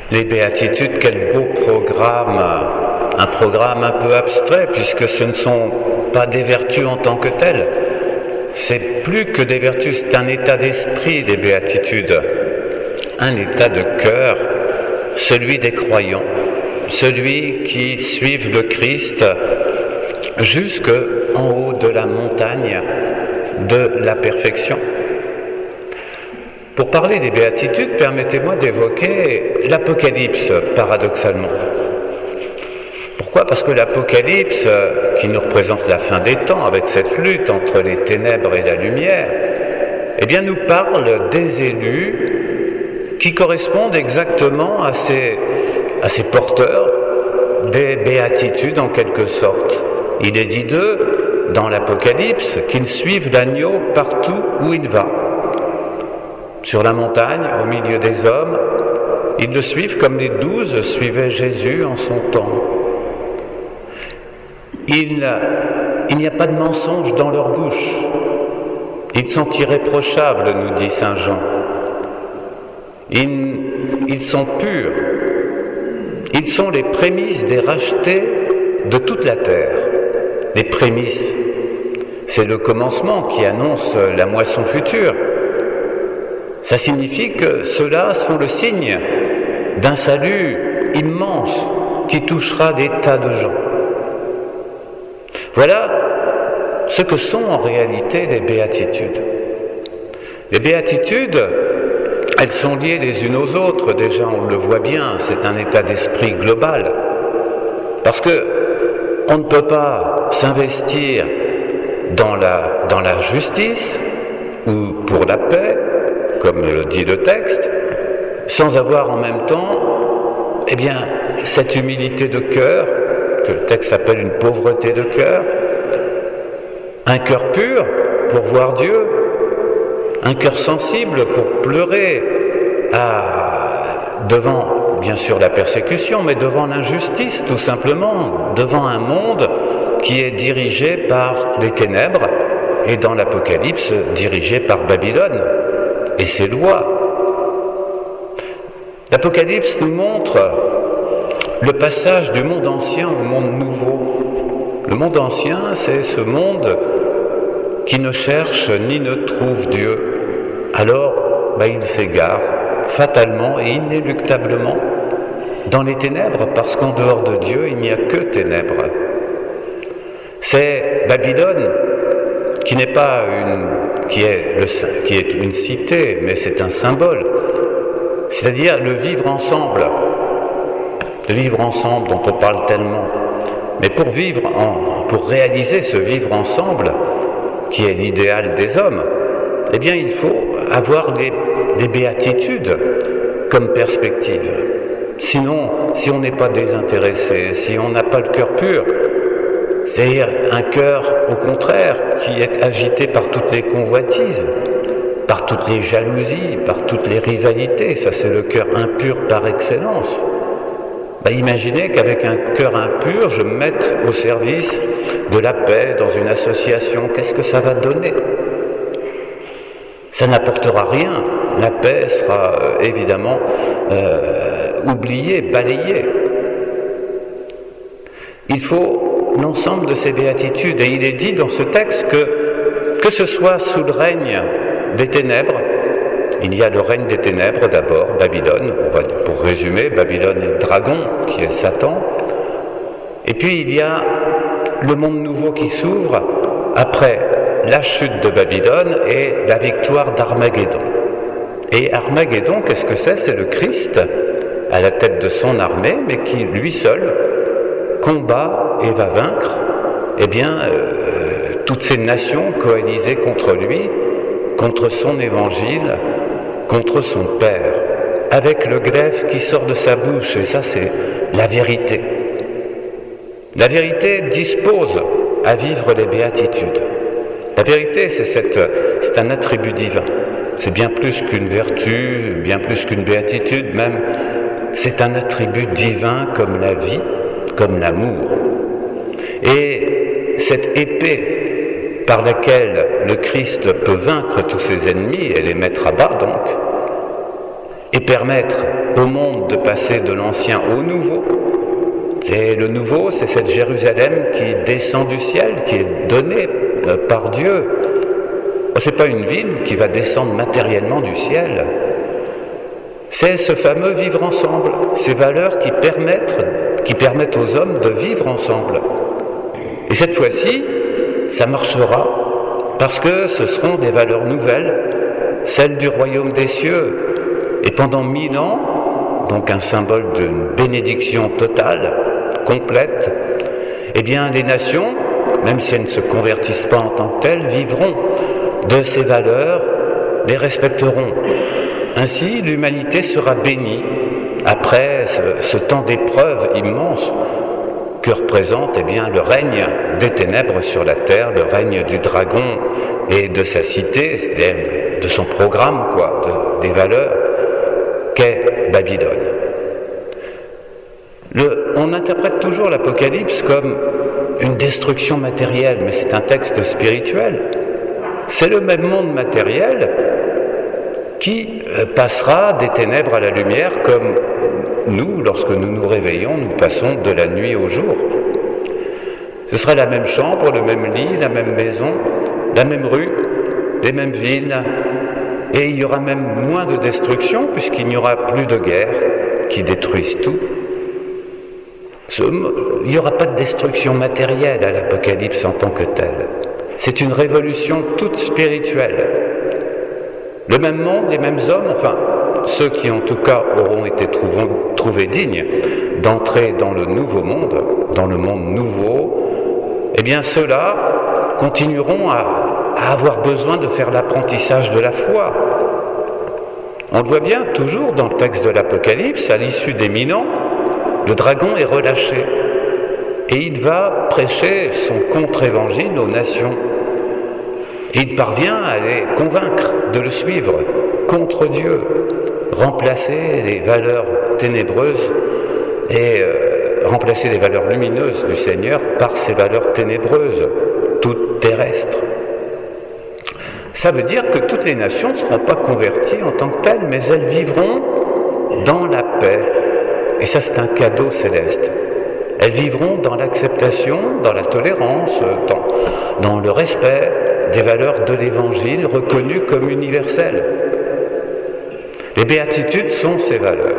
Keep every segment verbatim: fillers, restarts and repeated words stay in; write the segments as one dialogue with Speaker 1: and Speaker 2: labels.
Speaker 1: Les béatitudes, quel beau programme, un programme un peu abstrait puisque ce ne sont pas des vertus en tant que telles. C'est plus que des vertus, c'est un état d'esprit, les béatitudes, un état de cœur, celui des croyants, celui qui suivent le Christ jusqu'en haut de la montagne de la perfection. Pour parler des béatitudes, permettez-moi d'évoquer l'Apocalypse, paradoxalement. Pourquoi ? Parce que l'Apocalypse, qui nous représente la fin des temps, avec cette lutte entre les ténèbres et la lumière, eh bien nous parle des élus qui correspondent exactement à ces, à ces porteurs des béatitudes en quelque sorte. Il est dit d'eux, dans l'Apocalypse, qu'ils suivent l'agneau partout où il va. Sur la montagne, au milieu des hommes, ils le suivent comme les douze suivaient Jésus en son temps. Il, il n'y a pas de mensonge dans leur bouche. Ils sont irréprochables, nous dit saint Jean. Ils, ils sont purs. Ils sont les prémices des rachetés de toute la terre. Les prémices, c'est le commencement qui annonce la moisson future. Ça signifie que ceux-là sont le signe d'un salut immense qui touchera des tas de gens. Voilà ce que sont en réalité les béatitudes. Les béatitudes, elles sont liées les unes aux autres, déjà on le voit bien, c'est un état d'esprit global. Parce que on ne peut pas s'investir dans la, dans la justice ou pour la paix, comme le dit le texte, sans avoir en même temps, eh bien, cette humilité de cœur, que le texte appelle une pauvreté de cœur, un cœur pur pour voir Dieu, un cœur sensible pour pleurer à, devant, bien sûr, la persécution, mais devant l'injustice, tout simplement, devant un monde qui est dirigé par les ténèbres, et dans l'Apocalypse, dirigé par Babylone et ses lois. L'Apocalypse nous montre le passage du monde ancien au monde nouveau. Le monde ancien, c'est ce monde qui ne cherche ni ne trouve Dieu. Alors, bah, il s'égare fatalement et inéluctablement dans les ténèbres, parce qu'en dehors de Dieu, il n'y a que ténèbres. C'est Babylone qui n'est pas une, qui est, le, qui est une cité, mais c'est un symbole. C'est-à-dire le vivre ensemble, le vivre ensemble dont on parle tellement. Mais pour vivre, en, pour réaliser ce vivre ensemble, qui est l'idéal des hommes, eh bien il faut avoir les, les béatitudes comme perspective. Sinon, si on n'est pas désintéressé, si on n'a pas le cœur pur, c'est-à-dire un cœur, au contraire, qui est agité par toutes les convoitises, par toutes les jalousies, par toutes les rivalités, ça c'est le cœur impur par excellence. Ben, imaginez qu'avec un cœur impur, je me mette au service de la paix dans une association, qu'est-ce que ça va donner ? Ça n'apportera rien. La paix sera euh, évidemment euh, oubliée, balayée. Il faut l'ensemble de ces béatitudes, et il est dit dans ce texte que, que ce soit sous le règne des ténèbres, il y a le règne des ténèbres d'abord, Babylone, on va, pour résumer, Babylone est le dragon, qui est Satan, et puis il y a le monde nouveau qui s'ouvre après la chute de Babylone et la victoire d'Armageddon. Et Armageddon, qu'est-ce que c'est ? C'est le Christ à la tête de son armée, mais qui, lui seul, combat et va vaincre, eh bien, euh, toutes ces nations coalisées contre lui, contre son évangile, contre son Père, avec le glaive qui sort de sa bouche, et ça c'est la vérité. La vérité dispose à vivre les béatitudes. La vérité, c'est, cette, c'est un attribut divin. C'est bien plus qu'une vertu, bien plus qu'une béatitude même. C'est un attribut divin comme la vie, comme l'amour. Et cette épée par laquelle le Christ peut vaincre tous ses ennemis et les mettre à bas donc, et permettre au monde de passer de l'ancien au nouveau. C'est le nouveau, c'est cette Jérusalem qui descend du ciel, qui est donnée par Dieu. C'est pas une ville qui va descendre matériellement du ciel. C'est ce fameux vivre ensemble, ces valeurs qui permettent, qui permettent aux hommes de vivre ensemble. Et cette fois-ci, ça marchera parce que ce seront des valeurs nouvelles, celles du royaume des cieux. Et pendant mille ans, donc un symbole d'une bénédiction totale, complète, eh bien les nations, même si elles ne se convertissent pas en tant que telles, vivront de ces valeurs, les respecteront. Ainsi, l'humanité sera bénie après ce, ce temps d'épreuve immense que représente eh bien, le règne des ténèbres sur la terre, le règne du dragon et de sa cité, c'est-à-dire de son programme, quoi, de, des valeurs qu'est Babylone. Le, on interprète toujours l'Apocalypse comme une destruction matérielle, mais c'est un texte spirituel. C'est le même monde matériel qui passera des ténèbres à la lumière comme nous, lorsque nous nous réveillons, nous passons de la nuit au jour. Ce sera la même chambre, le même lit, la même maison, la même rue, les mêmes villes, et il y aura même moins de destruction puisqu'il n'y aura plus de guerre qui détruisent tout. Il n'y aura pas de destruction matérielle à l'Apocalypse en tant que telle. C'est une révolution toute spirituelle. Le même monde, les mêmes hommes, enfin, ceux qui en tout cas auront été trouvés, trouvés dignes d'entrer dans le nouveau monde, dans le monde nouveau, eh bien ceux-là continueront à, à avoir besoin de faire l'apprentissage de la foi. On le voit bien toujours dans le texte de l'Apocalypse, à l'issue des mille ans, le dragon est relâché et il va prêcher son contre-évangile aux nations. Et il parvient à les convaincre de le suivre contre Dieu, remplacer les valeurs ténébreuses et euh, remplacer les valeurs lumineuses du Seigneur par ces valeurs ténébreuses, toutes terrestres. Ça veut dire que toutes les nations ne seront pas converties en tant que telles, mais elles vivront dans la paix. Et ça, c'est un cadeau céleste. Elles vivront dans l'acceptation, dans la tolérance, dans, dans le respect des valeurs de l'Évangile reconnues comme universelles. Les béatitudes sont ces valeurs.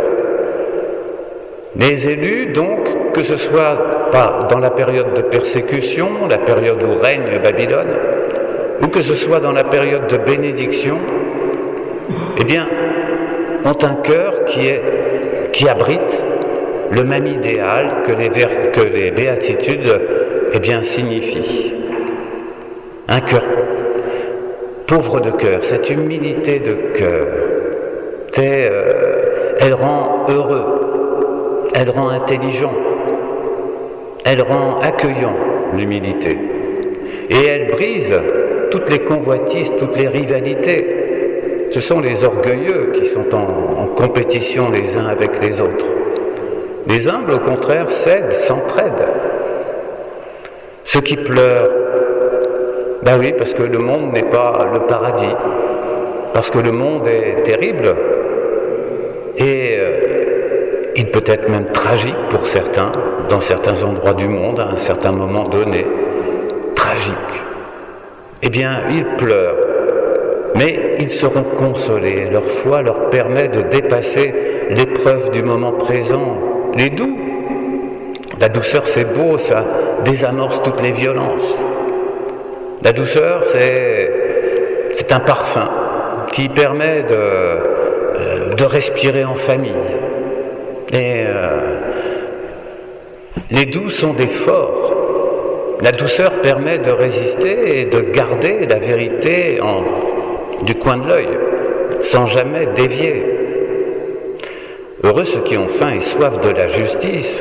Speaker 1: Les élus, donc, que ce soit pas dans la période de persécution, la période où règne Babylone, ou que ce soit dans la période de bénédiction, eh bien, ont un cœur qui est, qui abrite le même idéal que les, ver- que les béatitudes, eh bien, signifient. Un cœur pauvre de cœur, cette humilité de cœur, c'est, euh, elle rend heureux, elle rend intelligent, elle rend accueillant l'humilité, et elle brise toutes les convoitises, toutes les rivalités. Ce sont les orgueilleux qui sont en, en compétition les uns avec les autres. Les humbles, au contraire, cèdent, s'entraident. Ceux qui pleurent, ben oui, parce que le monde n'est pas le paradis, parce que le monde est terrible, et euh, il peut être même tragique pour certains, dans certains endroits du monde, à un certain moment donné, tragique. Eh bien, ils pleurent, mais ils seront consolés. Leur foi leur permet de dépasser l'épreuve du moment présent. Les doux, la douceur c'est beau, ça désamorce toutes les violences. La douceur c'est, c'est un parfum qui permet de, euh, de respirer en famille. Et euh, les doux sont des forts. La douceur permet de résister et de garder la vérité en, du coin de l'œil, sans jamais dévier. Heureux ceux qui ont faim et soif de la justice.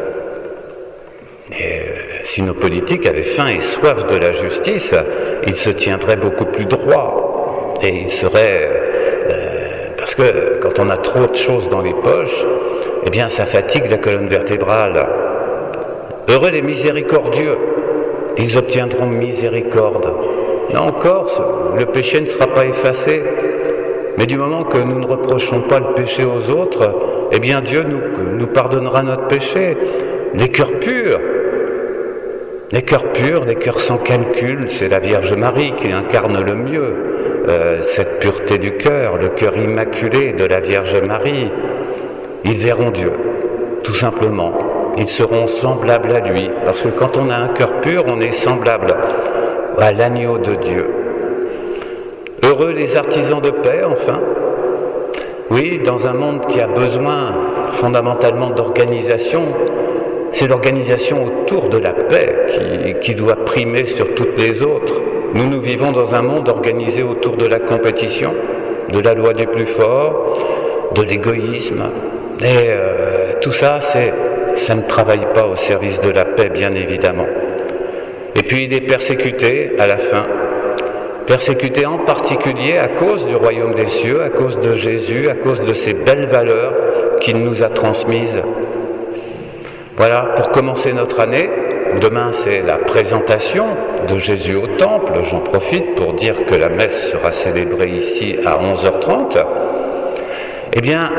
Speaker 1: Et si nos politiques avaient faim et soif de la justice, ils se tiendraient beaucoup plus droits. Et ils seraient... Euh, parce que quand on a trop de choses dans les poches, eh bien ça fatigue la colonne vertébrale. Heureux les miséricordieux, ils obtiendront miséricorde. Là encore, le péché ne sera pas effacé. Mais du moment que nous ne reprochons pas le péché aux autres, eh bien Dieu nous, nous pardonnera notre péché. Les cœurs purs, les cœurs purs, les cœurs sans calcul, c'est la Vierge Marie qui incarne le mieux euh, cette pureté du cœur, le cœur immaculé de la Vierge Marie. Ils verront Dieu, tout simplement. Ils seront semblables à lui, parce que quand on a un cœur pur, on est semblable à l'agneau de Dieu. Heureux les artisans de paix, enfin. Oui, dans un monde qui a besoin fondamentalement d'organisation, c'est l'organisation autour de la paix qui, qui doit primer sur toutes les autres. Nous, nous vivons dans un monde organisé autour de la compétition, de la loi du plus fort, de l'égoïsme. Et euh, tout ça, c'est, ça ne travaille pas au service de la paix, bien évidemment. Et puis il est persécuté à la fin. Persécuté en particulier à cause du royaume des cieux, à cause de Jésus, à cause de ces belles valeurs qu'il nous a transmises. Voilà, pour commencer notre année, demain c'est la présentation de Jésus au temple. J'en profite pour dire que la messe sera célébrée ici à onze heures trente. Eh bien,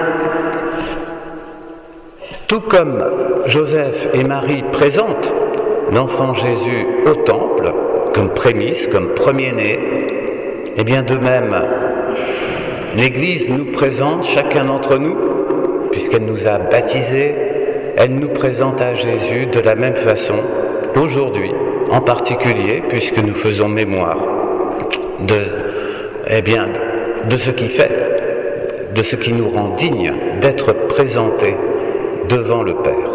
Speaker 1: tout comme Joseph et Marie présentent l'enfant Jésus au temple, comme prémisse, comme premier-né, eh bien de même, l'Église nous présente, chacun d'entre nous, puisqu'elle nous a baptisés, elle nous présente à Jésus de la même façon, aujourd'hui, en particulier, puisque nous faisons mémoire de, eh bien, de ce qui fait, de ce qui nous rend dignes d'être présentés devant le Père.